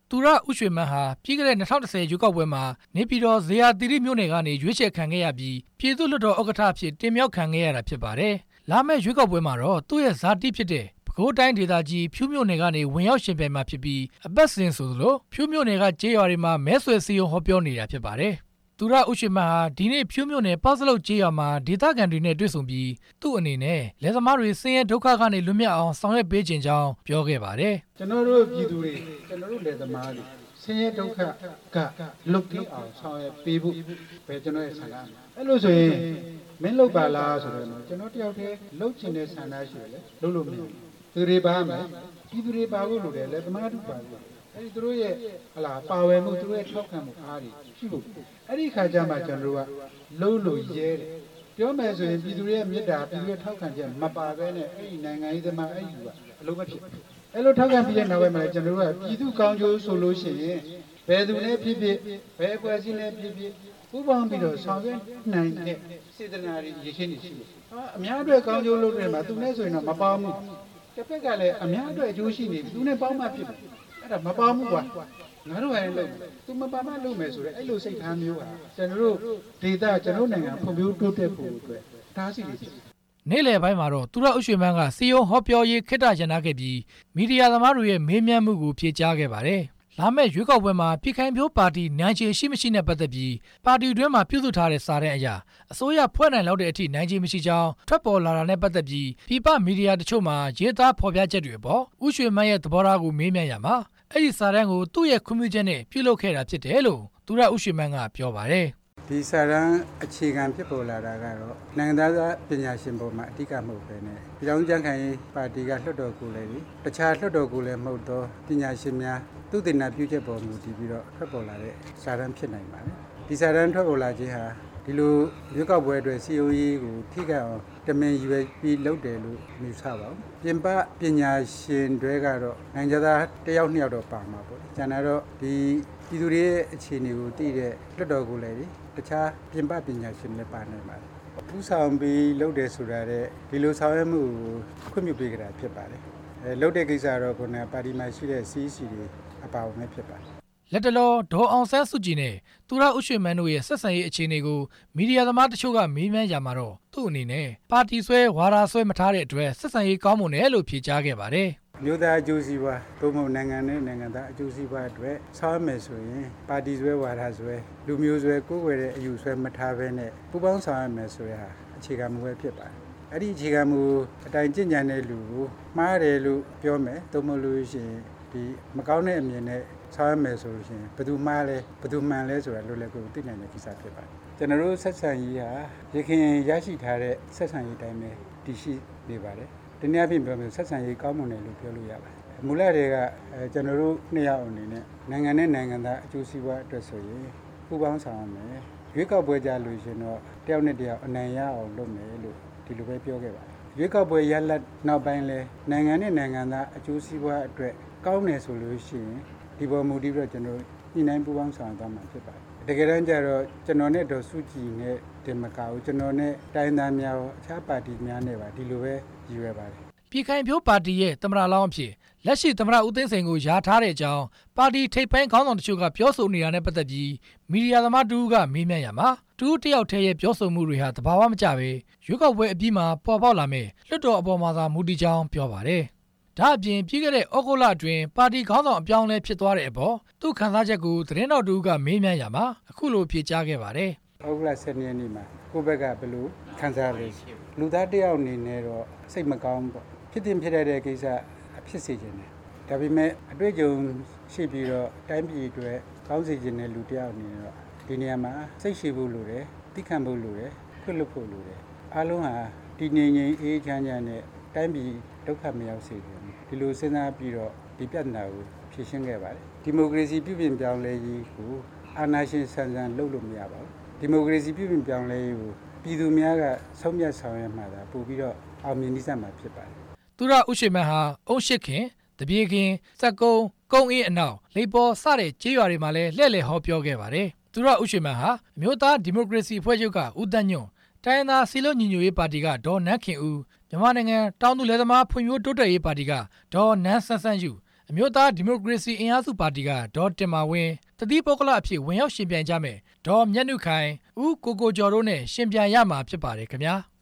သူရဥရွှေမန်းဟာပြည်ခဲ့တဲ့2010ရွေးကောက်ပွဲမှာနေပြည်တော်ဇေယျသီရိမြို့နယ်ကနေရွေးချယ်ခံခဲ့ရပြီးပြည်သူ့လွှတ်တော်ဥက္ကဋ္ဌအဖြစ်တင်မြှောက်ခံခဲ့ရတာဖြစ်ပါတယ်။လာမယ့်ရွေးကောက်ပွဲမှာတော့သူ့ရဲ့ဇာတိဖြစ်တဲ့ပဲခူးတိုင်းဒေသကြီးဖြူးမြို့နယ်ကနေဝင်ရောက်ရှင်ပြိုင်မှာဖြစ်ပြီးအပတ်စဉ်ဆိုသလိုဖြူးမြို့နယ်ကကျေးရွာတွေမှာမဲဆွယ်စည်းရုံးဟောပြောနေတာဖြစ်ပါတယ်။သူရဥရွှေမန်းဟာဒီနေ့ဖြူးမြို့နယ်ပေါ့စလုတ်ကျေးရွာမှာဒေသခံတွေနဲ့တွေ့ဆုံပြီးသူ့အနေနဲ့လယ်သမားတွေဆင်းရဲဒုက္ခကနေလွတ်မြောက်အောင်ဆောင်ရွက်ပေးခြင်းကြောင်းပြောခဲ့ပါတယ်။ကျွန်တော်တို့ပြည်သူတွေကျွန်တော်တို့လယ်သမားတွေဆင်းရဲဒုက္ခကလွတ်ကင်းအောင်ဆောင်ရွက်ပေးဖို့ပဲကျွန်တော်ရဲ့ဆန္ဒအဲ့လိုဆိုရင်မင်းလုပ်ပါလားဆိုတော့ကျွန်တော်တယောက်တည်းလုပ်ချင်တဲ့ဆန္ဒရှိတယ်လေလုပ်လို့မရဘူးသူတွေပါမယ်ပြည်သူတွေပါဖို့လိုတယ်လယ်သမားတို့ပါဖို့အဲ့ဒီသူတို့ရဲ့ပါဝယ်မှုသူတို့ရဲ့ထောက်ခံမှုအားတွေရှိဖို့အဲ့ဒီခါကျမှကျွန်တော်တို့ကလုံးလို့ရဲတယ်ပြောမယ်ဆိုရင်ပြည်သူရဲ့မေတ္တာပြည်သူရဲ့ထောက်ခံချက်မပါဘဲနဲ့အဲ့ဒီနိုင်ငံရေးသမားအဲ့ဒီကအလုံးမဖြစ်အဲ့လိုထောက်ခံပြီးတဲ့နောက်ပိုင်းမှာကျွန်တော်တို့ကပြည်သူကောင်းကျိုးဆိုလို့ရှိရင်ဘယ်သူနဲ့ဖြစ်ဖြစ်ဘယ်အဖွဲ့အစည်းနဲ့ဖြစ်ဖြစ်ပူးပေါင်းပြီးတော့ဆောင်ရွက်နိုင်တဲ့စေတနာတွေရရှိနေရှိတယ်အများအတွက်ကောင်းကျိုးလုပ်တယ်မှာသူနဲ့ဆိုရင်တော့မပေါင်းဘူးတစ်ဖက်ကလည်းအများအတွက်အကျိုးရှိနေပြီသူနဲ့ပေါင်းမှဖြစ်တယ်အဲ့ဒါမပေါင်းဘူးကွာငါတို့ဟဲ့လို့သူမပါမလုပ်မယ်ဆိုတော့အဲ့လိုစိတ်ထားမျိုးဟာကျွန်တော်တို့ဒေသကျွန်တော်နိုင်ငံဖွံ့ဖြိုးတိုးတက်ဖို့အတွက်ဒါရှိနေတယ်နေ့လယ်ပိုင်းမှာတော့သူရဥရွှေမန်းကစီယုံဟောပြောရေးခေတ္တရန်နာခဲ့ပြီးမီဒီယာသမားတွေရဲ့မေးမြန်းမှုကိုဖြေကြားခဲ့ပါတယ်။လာမယ့်ရွေးကောက်ပွဲမှာပြည်ခိုင်ဖြိုးပါတီနိုင်ခြေရှိမရှိနဲ့ပတ်သက်ပြီးပါတီတွင်းမှာပြုစုထားတဲ့စာတမ်းအရအစိုးရဖွဲ့နိုင်လောက်တဲ့အထိနိုင်ခြေမရှိကြောင်းထွက်ပေါ်လာတာနဲ့ပတ်သက်ပြီးပြည်ပမီဒီယာတချို့မှာရေးသားဖော်ပြချက်တွေအပေါ်ဥရွှေမန်းရဲ့သဘောထားကိုမေးမြန်းရမှာအဲ့ဒီစာတမ်းကိုသူ့ရဲ့ခွင့်ပြုချက်နဲ့ပြုလုပ်ခဲ့တာဖြစ်တယ်လို့သူရဥရွှေမန်းကပြောပါတယ်ဒီစာရန်အခြေခံဖြစ်ပေါ်လာတာကတော့နိုင်ငံသားပညာရှင်ပေါ်မှာအဓိကမဟုတ်ပဲနဲ့ပြည်ထောင်စုကြံ့ခိုင်ရေးပါတီကလွှတ်တော်ကိုယ်စားလှယ်တွေတခြားလွှတ်တော်ကိုယ်စားလှယ်မဟုတ်သောပညာရှင်များသူတည်နာပြုချက်ပေါ်မူတည်ပြီးတော့ထွက်ပေါ်လာတဲ့စာရန်ဖြစ်နိုင်ပါတယ်ဒီစာရန်ထွက်ပေါ်လာခြင်းဟာဒီလိုရွေးကောက်ပွဲအတွက်စီအိုရေးကိုထိခိုက်အောင်တမင်ရွေးပြီးလုပ်တယ်လို့မြင်ဆပါဘူးပြင်ပပညာရှင်တွေကတော့နိုင်ငံသားတစ်ယောက်နှစ်ယောက်တော့ပါမှာပေါ့ကျန်တော့ဒီပြည်သူတွေရဲ့အခြေအနေကိုသိတဲ့လွှတ်တော်ကိုယ်စားလှယ်တွေတခြားပြင်ပပညာရှင်တွေပါနိုင်ပါတယ်။ဥဆောင်ပြီးလုပ်တယ်ဆိုတာတဲ့ဒီလိုဆောင်ရွက်မှုကိုခွင့်ပြုပေးကြတာဖြစ်ပါတယ်။လုပ်တဲ့ကိစ္စတော့ကိုယ်နဲ့ပါတီမှာရှိတဲ့ CEC တွေအပါအဝင်ဖြစ်ပါတယ်။လက်တလောဒေါ်အောင်ဆန်းစုကြည်နဲ့သူရဥရွှေမန်းတို့ရဲ့ဆက်ဆံရေးအခြေအနေကိုမီဒီယာသမားတချို့ကမေးမြန်းကြမှာတော့သူ့အနေနဲ့ပါတီဆွဲဝါဒဆွဲမထားတဲ့အတွက်ဆက်ဆံရေးကောင်းမွန်တယ်လို့ဖြေကြားခဲ့ပါတယ်။မြို့သားအကျိုးစီးပွားသို့မဟုတ်နိုင်ငံနဲ့နိုင်ငံသားအကျိုးစီးပွားအတွက်ဆောင်ရွက်မယ်ဆိုရင်ပါတီဆွဲဝါဒဆွဲလူမျိုးဆွဲကိုယ်ွယ်တဲ့အယူဆွဲမထားဘဲနဲ့ပူးပေါင်းဆောင်ရွက်မယ်ဆိုတဲ့ဟာအခြေခံမူပဲဖြစ်ပါတယ်။အဲ့ဒီအခြေခံမူအတိုင်းကျင့်ကြံတဲ့လူကိုမှားတယ်လို့ပြောမယ်သို့မဟုတ်လို့ရှိရင်ဒီမကောင်းတဲ့အမြင်နဲ့ဆောင်ရွက်မယ်ဆိုလို့ရှိရင်ဘယ်သူမှားလဲဘယ်သူမှန်လဲဆိုတာလွယ်လွယ်ကူကူသိနိုင်တဲ့ကိစ္စဖြစ်ပါတယ်။ကျွန်တော်တို့ဆက်ဆံရေးဟာရခင်ရရှိထားတဲ့ဆက်ဆံရေးတိုင်းပဲတည်ရှိနေပါတယ်။ဒီနေ့အပြင်ပြောမယ်ဆက်ဆံရေးကောင်းမွန်တယ်လို့ပြောလို့ရပါတယ်။မူလတွေကကျွန်တော်တို့နှစ်ယောက်အနေနဲ့နိုင်ငံနဲ့နိုင်ငံသားအကျိုးစီးပွားအတွက်ဆိုရင်ပူးပေါင်းဆောင်ရမယ်။ရွေးကောက်ပွဲကြလို့ရှင်တော့တယောက်နဲ့တယောက်အနိုင်ရအောင်လုပ်မယ်လို့ဒီလိုပဲပြောခဲ့ပါတယ်။ရွေးကောက်ပွဲရလဒ်နောက်ပိုင်းလဲနိုင်ငံနဲ့နိုင်ငံသားအကျိုးစီးပွားအတွက်ကောင်းတယ်ဆိုလို့ရှိရင်ဒီပေါ်မူတည်ပြီးတော့ကျွန်တော်ညှိနှိုင်းပူးပေါင်းဆောင်သွားမှာဖြစ်ပါတယ်။တကယ်တမ်းကျတော့ကျွန်တော်နဲ့ဒေါ်စုကြည်နဲ့တင်မကဘူးကျွန်တော်နဲ့တိုင်းသားများရောအခြားပါတီများနဲ့ပါဒီလိုပဲရည်ရွယ်ပါတယ်ပြည်ခိုင်ဖြိုးပါတီရဲ့သမ္မတလောင်းအဖြစ်လက်ရှိသမ္မတဦးသိန်းစိန်ကိုယာထားတဲ့အကြောင်းပါတီထိပ်ပိုင်းခေါင်းဆောင်တချို့ကပြောဆိုနေတာနဲ့ပတ်သက်ပြီးမီဒီယာသမားတူကမေးမြန်းရမှာတူတယောက်တည်းရဲ့ပြောဆိုမှုတွေဟာသဘာဝမကျပဲရွေးကောက်ပွဲအပြီးမှာပေါ်ပေါက်လာမယ်လွှတ်တော်အပေါ်မှာသာမူတည်ကြောင်းပြောပါတယ်။ဒါအပြင်ပြီးခဲ့တဲ့ဩဂုတ်လအတွင်းပါတီခေါင်းဆောင်အပြောင်းလဲဖြစ်သွားတဲ့အပေါ်သူ့ခန်းစားချက်ကိုသတင်းတော်တူကမေးမြန်းရမှာအခုလိုဖြေကြားခဲ့ပါတယ်။ဩဂုတ်လ10ရက်နေ့မှာကိုယ့်ဘက်ကဘယ်လိုခန်းစားလဲလူသားတယောက်အနေနဲ့တော့စိတ်မကောင်းဘူးပေါ့ဖြစ်တင်ဖြစ်တဲ့ကိစ္စဖြစ်စေခြင်းတယ်ဒါပေမဲ့အတွေ့အကြုံရှိပြီးတော့တိုင်းပြည်အတွက်ကောင်းစေခြင်းတဲ့လူတယောက်အနေနဲ့တော့ဒီနေရာမှာစိတ်ရှိဖို့လိုတယ်သိခံဖို့လိုတယ်ခွင့်လွှတ်ဖို့လိုတယ်အားလုံးဟာဒီငြိမ်ငြိမ်အေးချမ်းချမ်းနဲ့တိုင်းပြည်ဒုက္ခမရောက်စေဘူးဒီလိုစဉ်းစားပြီးတော့ဒီပြဿနာကိုဖြေရှင်းခဲ့ပါတယ်ဒီမိုကရေစီပြုပြင်ပြောင်းလဲရေးကိုအာဏာရှင်ဆန်ဆန်လုပ်လို့မရပါဘူးဒီမိုကရေစီပြုပြင်ပြောင်းလဲရေးကိုပြည်သူများကဆုံးဖြတ်ဆောင်ရွက်မှသာပို့ပြီးတော့အောင်မြင်နိစ္စမှာဖြစ်ပါတယ်သူရဥရွှေမန်းဟာအုံးရှိခင်တပြေခင်စက်ကုန်းကုန်းအင်းအနောက်လိပ်ပေါ်စတဲ့ကျေးရွာတွေမှာလည်းလှည့်လည်ဟောပြောခဲ့ပါတယ်သူရဥရွှေမန်းဟာအမျိုးသားဒီမိုကရေစီအဖွဲ့ချုပ်ကဦးတန်းညွန့်တိုင်းသားစီလုံးညီညွတ်ရေးပါတီကဒေါ်နန်းခင်ဦးမြန်မာနိုင်ငံတောင်သူလယ်သမားဖွံ့ဖြိုးတိုးတက်ရေးပါတီကဒေါ်နန်းဆန်းဆန်းယူအမျိုးသားဒီမိုကရေစီအင်အားစုပါတီကဒေါ်တင်မာဝင်းတတိပုဂ္ဂလအဖြစ်ဝင်ရောက်ရှင်ပြိုင်ကြမယ်ဒေါ်မြတ်နုခိုင်ဦးကိုကိုကျော်တို့နဲ့ရှင်ပြိုင်ရမှာဖြစ်ပါတယ်ခင်ဗျာ